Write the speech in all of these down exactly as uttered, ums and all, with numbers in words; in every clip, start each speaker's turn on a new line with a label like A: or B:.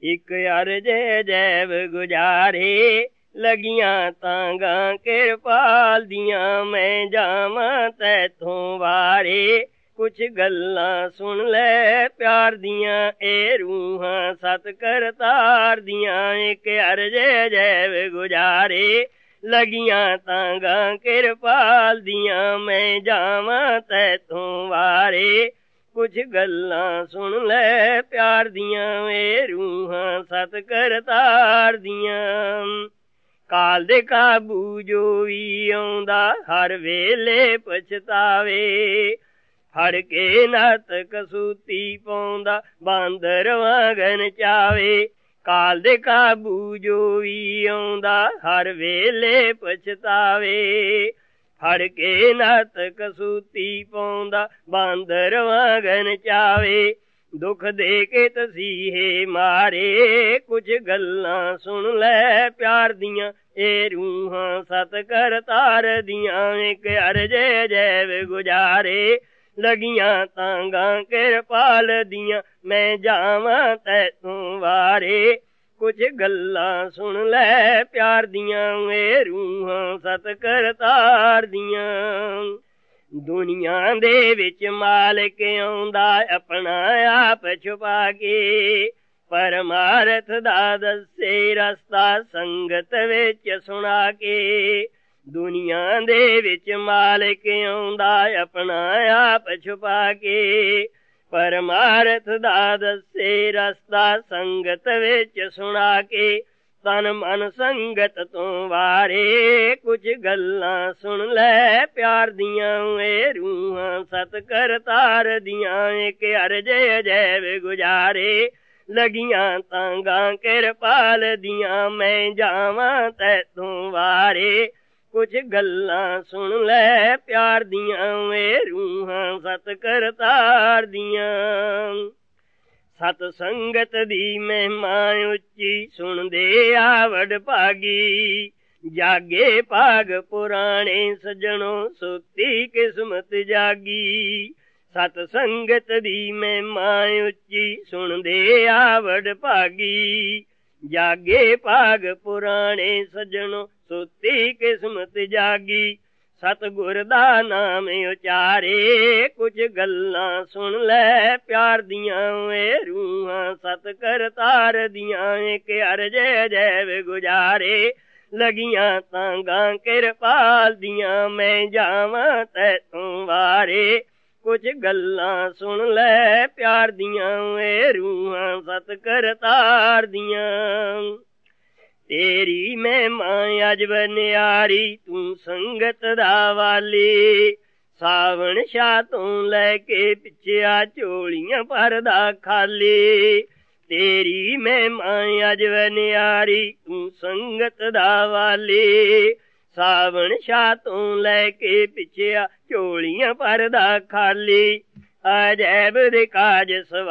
A: ਇੱਕ ਅਰਜ ਜੈਬ ਗੁਜ਼ਾਰੇ ਲੱਗੀਆਂ ਤਾਂਗਾਂ ਕਿਰਪਾਲ ਦੀਆਂ ਮੈਂ ਜਾਵਾਂ ਤੈਥੋਂ ਵਾਰੇ ਕੁਛ ਗੱਲਾਂ ਸੁਣ ਲੈ ਪਿਆਰ ਦੀਆਂ ਇਹ ਰੂਹਾਂ ਸਤ ਕਰਤਾਰ ਦੀਆਂ ਇੱਕ ਅਰਜ ਜੈਬ ਗੁਜ਼ਾਰੇ ਲੱਗੀਆਂ ਤਾਂਗਾਂ ਕਿਰਪਾਲ ਦੀਆਂ ਮੈਂ ਜਾਵਾਂ ਤੈਥੋਂ ਵਾਰੇ ਕੁਛ ਗੱਲਾਂ ਸੁਣ ਲੈ ਪਿਆਰ ਦੀਆਂ ਏ ਰੂਹਾਂ ਸਤ ਕਰਤਾਰ ਦੀਆਂ ਕਾਲ ਦੇ ਕਾਬੂ ਜੋ ਵੀ ਆਉਂਦਾ ਹਰ ਵੇਲੇ ਪਛਤਾਵੇ ਫੜ ਕੇ ਨੱਤ ਕਸੂਤੀ ਪਾਉਂਦਾ ਬਾਂਦਰ ਵਾਂਗਨ ਚਾਵੇ ਕਾਲ ਦੇ ਕਾਬੂ ਜੋ ਵੀ ਆਉਂਦਾ ਹਰ ਵੇਲੇ ਪਛਤਾਵੇ ਫੜ ਕੇ ਨੱਤ ਕਸੂਤੀ ਪਾਉਂਦਾ ਬਾਂਦਰ ਵਾਂਗਨ ਚਾਵੇ ਦੁੱਖ ਦੇ ਕੇ ਤਸੀਹੇ ਮਾਰੇ ਕੁਝ ਗੱਲਾਂ ਸੁਣ ਲੈ ਪਿਆਰ ਦੀਆਂ ਇਹ ਰੂਹਾਂ ਸਤ ਕਰਤਾਰ ਦੀਆਂ ਇੱਕ ਅਰਜ ਜੈਬ ਗੁਜ਼ਾਰੇ ਲੱਗੀਆਂ ਤਾਂਗਾਂ ਕਿਰਪਾਲ ਦੀਆਂ ਮੈਂ ਜਾਵਾਂ ਤੈਥੋਂ ਵਾਰੇ ਕੁਝ ਗੱਲਾਂ ਸੁਣ ਲੈ ਪਿਆਰ ਦੀਆਂ ਏ ਰੂਹਾਂ ਸਤ ਕਰਤਾਰ ਦੀਆਂ ਦੁਨੀਆਂ ਦੇ ਵਿੱਚ ਮਾਲਕ ਆਉਂਦਾ ਆਪਣਾ ਆਪ ਛੁਪਾ ਕੇ ਪਰਮਾਰਥ ਦਾ ਦੱਸੇ ਰਸਤਾ ਸੰਗਤ ਵਿੱਚ ਸੁਣਾ ਕੇ ਦੁਨੀਆਂ ਦੇ ਵਿੱਚ ਮਾਲਕ ਆਉਂਦਾ ਆਪਣਾ ਆਪ ਛੁਪਾ ਕੇ ਪਰਮਾਰਥ ਦਾ ਦੱਸੇ ਰਸਤਾ ਸੰਗਤ ਵਿੱਚ ਸੁਣਾ ਕੇ ਤਨ ਮਨ ਸੰਗਤ ਤੋਂ ਵਾਰੇ ਕੁਝ ਗੱਲਾਂ ਸੁਣ ਲੈ ਪਿਆਰ ਦੀਆਂ ਏ ਰੂਹਾਂ ਸਤ ਕਰਤਾਰ ਦੀਆਂ ਇੱਕ ਅਰਜ ਅਜੈਬ ਗੁਜ਼ਾਰੇ ਲੱਗੀਆਂ ਤਾਂਗਾਂ ਕਿਰਪਾਲ ਦੀਆਂ ਮੈਂ ਜਾਵਾਂ ਤੈਥੋਂ ਵਾਰੇ ਕੁਝ ਗੱਲਾਂ ਸੁਣ ਲੈ ਪਿਆਰ ਦੀਆਂ ਏ ਰੂਹਾਂ ਸਤ ਕਰਤਾਰ ਦੀਆਂ ਸਤ ਸੰਗਤ ਦੀ ਮਹਿਮਾ ਉੱਚੀ ਸੁਣਦੇ ਆਵੜ ਭਾਗੀ ਜਾਗੇ ਭਾਗ ਪੁਰਾਣੇ ਸਜਣੋ ਸੁੱਤੀ ਕਿਸਮਤ ਜਾਗੀ ਸਤ ਸੰਗਤ ਦੀ ਮਹਿਮਾ ਉੱਚੀ ਸੁਣਦੇ ਆਵੜ ਭਾਗੀ ਜਾਗੇ ਭਾਗ ਪੁਰਾਣੇ ਸਜਣੋ ਸੁੱਤੀ ਕਿਸਮਤ ਜਾਗੀ ਸਤਿਗੁਰ ਦਾ ਨਾਮ ਉਚਾਰੇ ਕੁਝ ਗੱਲਾਂ ਸੁਣ ਲੈ ਪਿਆਰ ਦੀਆਂ ਏ ਰੂਹਾਂ ਸਤ ਕਰਤਾਰ ਦੀਆਂ ਇੱਕ ਅਰਜ ਅਜੈਬ ਗੁਜ਼ਾਰੇ ਲੱਗੀਆਂ ਤਾਂਗਾਂ ਕਿਰਪਾਲ ਦੀਆਂ ਮੈਂ ਜਾਵਾਂ ਤੈਥੋਂ ਵਾਰੇ ਕੁਝ ਗੱਲਾਂ ਸੁਣ ਲੈ ਪਿਆਰ ਦੀਆਂ ਏ ਰੂਹਾਂ ਸਤ ਕਰਤਾਰ ਦੀਆਂ ਤੇਰੀ ਮਹਿਮਾ ਅਜ ਬਨਿਆਰੀ ਤੂੰ ਸੰਗਤ ਦਾ ਵਾਲੀ ਸਾਵਣ ਸ਼ਾਹ ਤੋਂ ਲੈ ਕੇ ਪਿੱਛਿਆ ਝੋਲੀਆਂ ਭਰਦਾ ਖਾਲੀ ਤੇਰੀ ਮਹਿਮਾ ਅਜ ਬਨਿਆਰੀ ਤੂੰ ਸੰਗਤ ਦਾ ਵਾਲੀ ਸਾਵਣ ਸ਼ਾਹ ਤੋਂ ਲੈ ਕੇ ਪਿੱਛਿਆ ਝੋਲੀਆਂ ਭਰਦਾ ਖਾਲੀ ਅਜੈਬ ਦੇ ਕਾਜ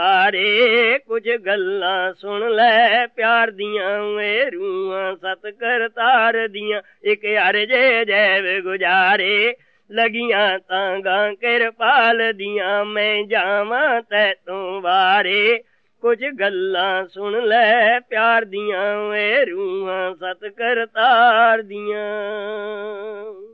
A: ਸਵਾਰੇ ਕੁਝ ਗੱਲਾਂ ਸੁਣ ਲੈ ਪਿਆਰ ਦੀਆਂ ਏ ਰੂਹਾਂ ਸਤ ਕਰਤਾਰ ਦੀਆਂ ਇੱਕ ਅਰਜ ਅਜੈਬ ਗੁਜ਼ਾਰੇ ਲੱਗੀਆਂ ਤਾਂਗਾਂ ਕਿਰਪਾਲ ਦੀਆਂ ਮੈਂ ਜਾਵਾਂ ਤੈਥੋਂ ਵਾਰੇ ਕੁਝ ਗੱਲਾਂ ਸੁਣ ਲੈ ਪਿਆਰ ਦੀਆਂ ਏ ਰੂਹਾਂ ਸਤ ਕਰਤਾਰ ਦੀਆਂ।